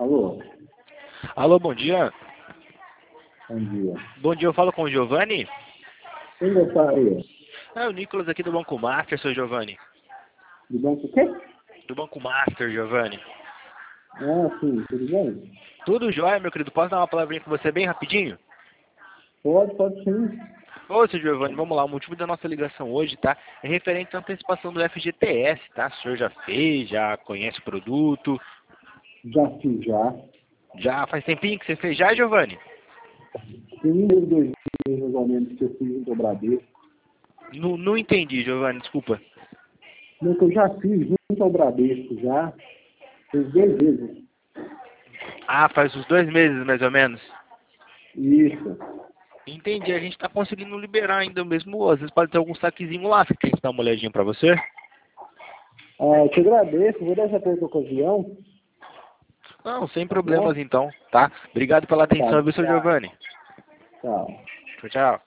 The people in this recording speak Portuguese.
Alô, Alô, bom dia. bom dia. Bom dia, eu falo com o Giovanni. Quem gostaria? É o Nicolas aqui do Banco Master, seu Giovanni. Do banco o quê? Do Banco Master, Giovanni. Ah, sim, tudo bem? Tudo jóia, meu querido. Posso dar uma palavrinha com você bem rapidinho? Pode sim. Ô, seu Giovanni, vamos lá. O motivo da nossa ligação hoje, tá? É referente à antecipação do FGTS, tá? O senhor já fez, já conhece o produto. Já fiz já. Já faz tempinho que você fez já, Giovanni? Tem um dos 2 meses mais ou menos que eu fiz do Bradesco. Não entendi, Giovanni, desculpa. Não, que eu já fiz junto ao Bradesco já. Fiz 2 vezes. Ah, faz uns 2 meses, mais ou menos. Isso. Entendi, a gente tá conseguindo liberar ainda mesmo. Às vezes pode ter algum saquezinho lá, você quer que dá uma olhadinha pra você? Eu te agradeço, vou deixar para outra ocasião. Não, sem Tá bom? problemas então, tá? Obrigado pela Tá, atenção, viu, seu tchau. Giovanni? Tchau. Tchau, tchau.